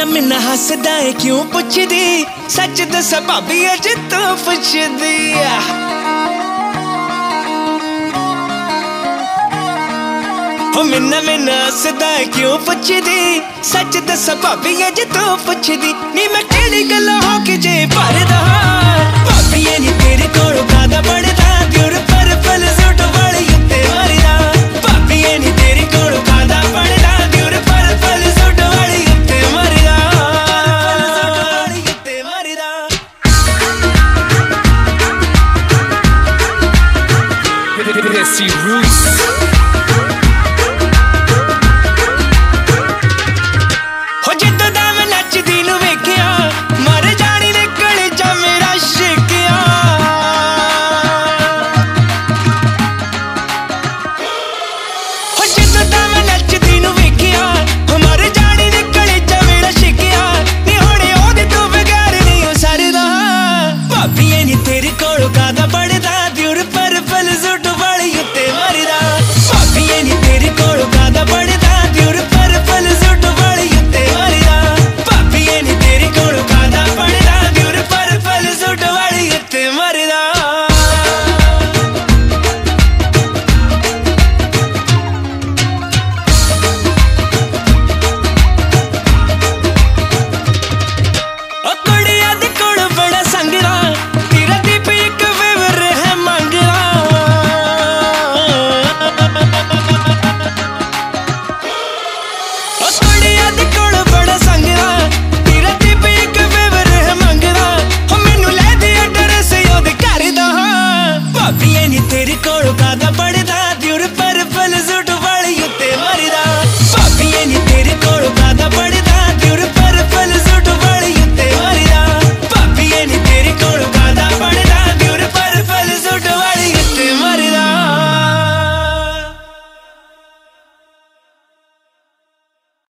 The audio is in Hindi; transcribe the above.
मिन्ना हसदा है क्यों पुछदी, सच दस भाभी अज तू पुछदी। मिन्ना हसदा है क्यों पुछदी, सच दस भाभी अज तू पुछदी। नी मैं केड़ी गल्ला हो के जे भरदा, भाभी नी तेरे कोलों कादा पड़दा, दिउर पर फल सूट वाली उत्ते मारदा। भाभी नी तेरे कोलों कादा पड़दा, दिउर पर फल सूट वाली उत्ते मारदा। Roots